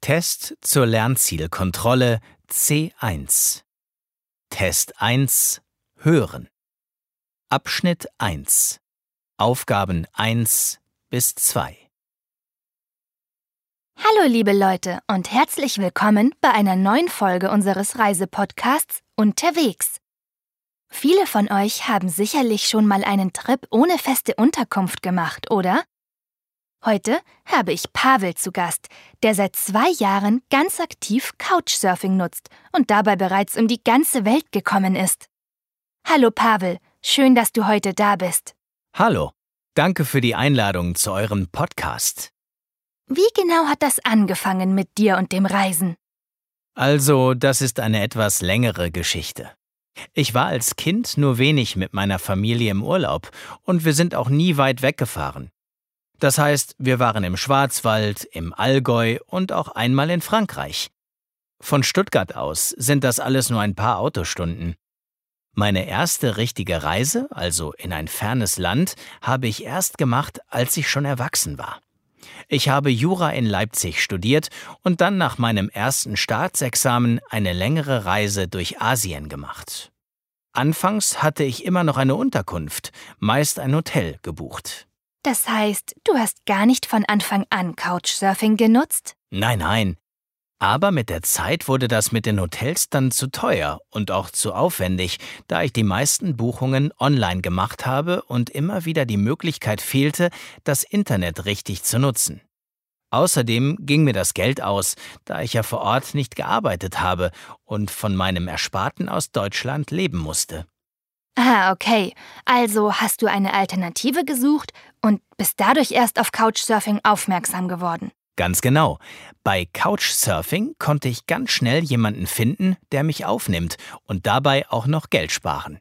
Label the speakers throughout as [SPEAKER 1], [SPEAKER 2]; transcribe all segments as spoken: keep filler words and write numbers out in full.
[SPEAKER 1] Test zur Lernzielkontrolle C eins. Test eins. Hören. Abschnitt eins. Aufgaben eins bis zwei.
[SPEAKER 2] Hallo liebe Leute und herzlich willkommen bei einer neuen Folge unseres Reisepodcasts Unterwegs. Viele von euch haben sicherlich schon mal einen Trip ohne feste Unterkunft gemacht, oder? Heute habe ich Pavel zu Gast, der seit zwei Jahren ganz aktiv Couchsurfing nutzt und dabei bereits um die ganze Welt gekommen ist. Hallo Pavel, schön, dass du heute da bist.
[SPEAKER 1] Hallo, danke für die Einladung zu eurem Podcast.
[SPEAKER 2] Wie genau hat das angefangen mit dir und dem Reisen?
[SPEAKER 1] Also, das ist eine etwas längere Geschichte. Ich war als Kind nur wenig mit meiner Familie im Urlaub und wir sind auch nie weit weggefahren. Das heißt, wir waren im Schwarzwald, im Allgäu und auch einmal in Frankreich. Von Stuttgart aus sind das alles nur ein paar Autostunden. Meine erste richtige Reise, also in ein fernes Land, habe ich erst gemacht, als ich schon erwachsen war. Ich habe Jura in Leipzig studiert und dann nach meinem ersten Staatsexamen eine längere Reise durch Asien gemacht. Anfangs hatte ich immer noch eine Unterkunft, meist ein Hotel, gebucht.
[SPEAKER 2] Das heißt, du hast gar nicht von Anfang an Couchsurfing genutzt?
[SPEAKER 1] Nein, nein. Aber mit der Zeit wurde das mit den Hotels dann zu teuer und auch zu aufwendig, da ich die meisten Buchungen online gemacht habe und immer wieder die Möglichkeit fehlte, das Internet richtig zu nutzen. Außerdem ging mir das Geld aus, da ich ja vor Ort nicht gearbeitet habe und von meinem Ersparten aus Deutschland leben musste.
[SPEAKER 2] Ah, okay. Also hast du eine Alternative gesucht und bist dadurch erst auf Couchsurfing aufmerksam geworden.
[SPEAKER 1] Ganz genau. Bei Couchsurfing konnte ich ganz schnell jemanden finden, der mich aufnimmt und dabei auch noch Geld sparen.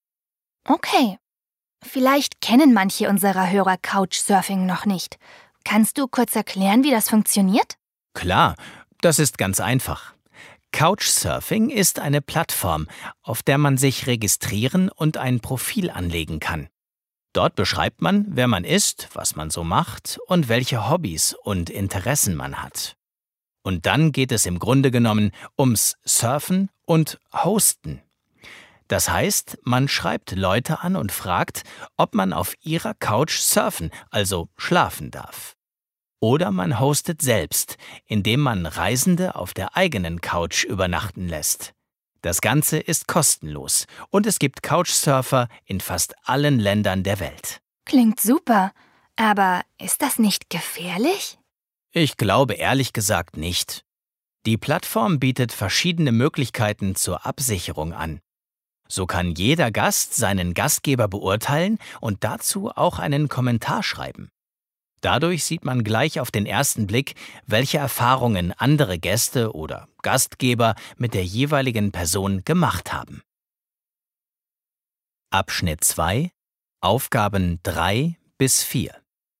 [SPEAKER 2] Okay. Vielleicht kennen manche unserer Hörer Couchsurfing noch nicht. Kannst du kurz erklären, wie das funktioniert?
[SPEAKER 1] Klar, das ist ganz einfach. Couchsurfing ist eine Plattform, auf der man sich registrieren und ein Profil anlegen kann. Dort beschreibt man, wer man ist, was man so macht und welche Hobbys und Interessen man hat. Und dann geht es im Grunde genommen ums Surfen und Hosten. Das heißt, man schreibt Leute an und fragt, ob man auf ihrer Couch surfen, also schlafen darf. Oder man hostet selbst, indem man Reisende auf der eigenen Couch übernachten lässt. Das Ganze ist kostenlos und es gibt Couchsurfer in fast allen Ländern der Welt.
[SPEAKER 2] Klingt super, aber ist das nicht gefährlich?
[SPEAKER 1] Ich glaube ehrlich gesagt nicht. Die Plattform bietet verschiedene Möglichkeiten zur Absicherung an. So kann jeder Gast seinen Gastgeber beurteilen und dazu auch einen Kommentar schreiben. Dadurch sieht man gleich auf den ersten Blick, welche Erfahrungen andere Gäste oder Gastgeber mit der jeweiligen Person gemacht haben. Abschnitt zwei. Aufgaben drei bis vier.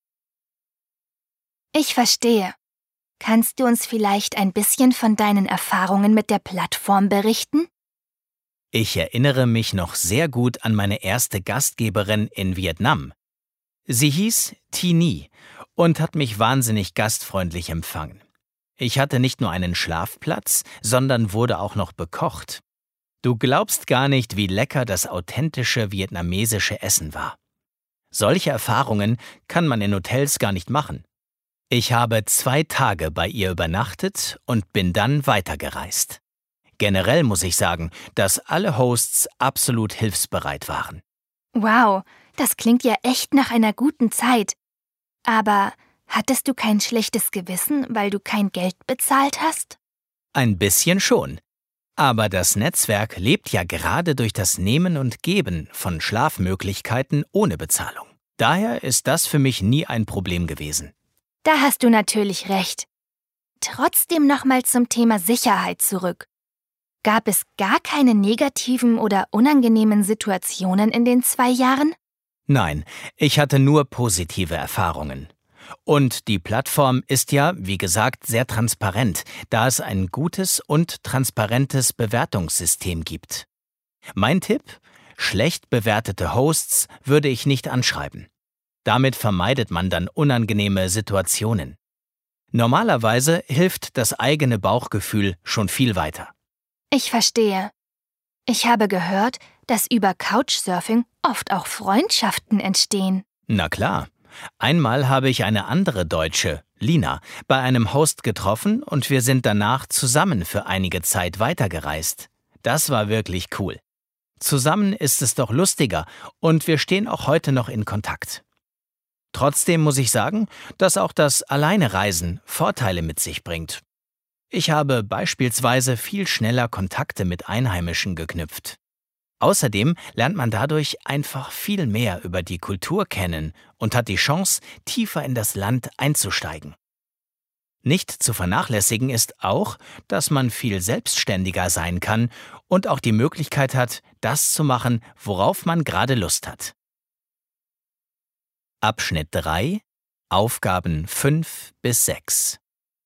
[SPEAKER 2] Ich verstehe. Kannst du uns vielleicht ein bisschen von deinen Erfahrungen mit der Plattform berichten?
[SPEAKER 1] Ich erinnere mich noch sehr gut an meine erste Gastgeberin in Vietnam. Sie hieß Tini und hat mich wahnsinnig gastfreundlich empfangen. Ich hatte nicht nur einen Schlafplatz, sondern wurde auch noch bekocht. Du glaubst gar nicht, wie lecker das authentische vietnamesische Essen war. Solche Erfahrungen kann man in Hotels gar nicht machen. Ich habe zwei Tage bei ihr übernachtet und bin dann weitergereist. Generell muss ich sagen, dass alle Hosts absolut hilfsbereit waren.
[SPEAKER 2] Wow, das klingt ja echt nach einer guten Zeit. Aber hattest du kein schlechtes Gewissen, weil du kein Geld bezahlt hast?
[SPEAKER 1] Ein bisschen schon. Aber das Netzwerk lebt ja gerade durch das Nehmen und Geben von Schlafmöglichkeiten ohne Bezahlung. Daher ist das für mich nie ein Problem gewesen.
[SPEAKER 2] Da hast du natürlich recht. Trotzdem nochmal zum Thema Sicherheit zurück. Gab es gar keine negativen oder unangenehmen Situationen in den zwei Jahren?
[SPEAKER 1] Nein, ich hatte nur positive Erfahrungen. Und die Plattform ist ja, wie gesagt, sehr transparent, da es ein gutes und transparentes Bewertungssystem gibt. Mein Tipp? Schlecht bewertete Hosts würde ich nicht anschreiben. Damit vermeidet man dann unangenehme Situationen. Normalerweise hilft das eigene Bauchgefühl schon viel weiter.
[SPEAKER 2] Ich verstehe. Ich habe gehört, dass über Couchsurfing oft auch Freundschaften entstehen.
[SPEAKER 1] Na klar. Einmal habe ich eine andere Deutsche, Lina, bei einem Host getroffen und wir sind danach zusammen für einige Zeit weitergereist. Das war wirklich cool. Zusammen ist es doch lustiger und wir stehen auch heute noch in Kontakt. Trotzdem muss ich sagen, dass auch das Alleinereisen Vorteile mit sich bringt. Ich habe beispielsweise viel schneller Kontakte mit Einheimischen geknüpft. Außerdem lernt man dadurch einfach viel mehr über die Kultur kennen und hat die Chance, tiefer in das Land einzusteigen. Nicht zu vernachlässigen ist auch, dass man viel selbstständiger sein kann und auch die Möglichkeit hat, das zu machen, worauf man gerade Lust hat. Abschnitt drei. Aufgaben fünf bis sechs.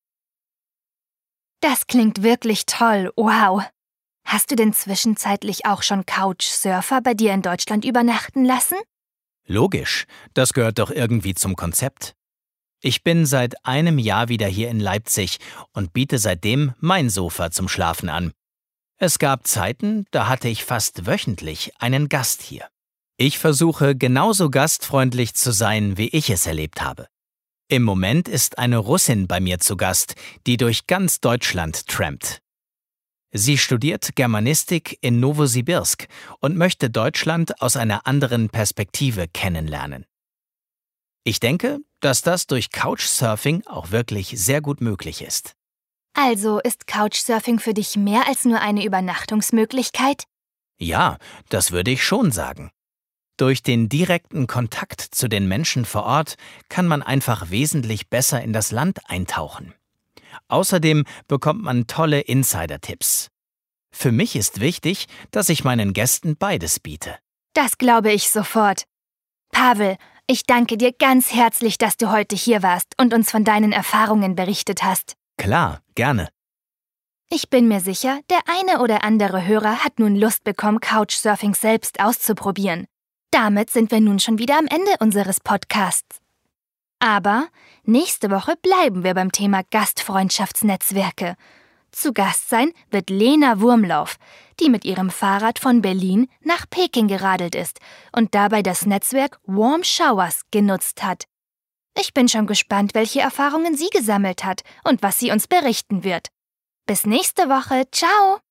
[SPEAKER 2] Das klingt wirklich toll, wow. Hast du denn zwischenzeitlich auch schon Couchsurfer bei dir in Deutschland übernachten lassen?
[SPEAKER 1] Logisch, das gehört doch irgendwie zum Konzept. Ich bin seit einem Jahr wieder hier in Leipzig und biete seitdem mein Sofa zum Schlafen an. Es gab Zeiten, da hatte ich fast wöchentlich einen Gast hier. Ich versuche genauso gastfreundlich zu sein, wie ich es erlebt habe. Im Moment ist eine Russin bei mir zu Gast, die durch ganz Deutschland trampt. Sie studiert Germanistik in Nowosibirsk und möchte Deutschland aus einer anderen Perspektive kennenlernen. Ich denke, dass das durch Couchsurfing auch wirklich sehr gut möglich ist.
[SPEAKER 2] Also ist Couchsurfing für dich mehr als nur eine Übernachtungsmöglichkeit?
[SPEAKER 1] Ja, das würde ich schon sagen. Durch den direkten Kontakt zu den Menschen vor Ort kann man einfach wesentlich besser in das Land eintauchen. Außerdem bekommt man tolle Insider-Tipps. Für mich ist wichtig, dass ich meinen Gästen beides biete.
[SPEAKER 2] Das glaube ich sofort. Pavel, ich danke dir ganz herzlich, dass du heute hier warst und uns von deinen Erfahrungen berichtet hast.
[SPEAKER 1] Klar, gerne.
[SPEAKER 2] Ich bin mir sicher, der eine oder andere Hörer hat nun Lust bekommen, Couchsurfing selbst auszuprobieren. Damit sind wir nun schon wieder am Ende unseres Podcasts. Aber nächste Woche bleiben wir beim Thema Gastfreundschaftsnetzwerke. Zu Gast sein wird Lena Wurmlauf, die mit ihrem Fahrrad von Berlin nach Peking geradelt ist und dabei das Netzwerk Warm Showers genutzt hat. Ich bin schon gespannt, welche Erfahrungen sie gesammelt hat und was sie uns berichten wird. Bis nächste Woche. Ciao!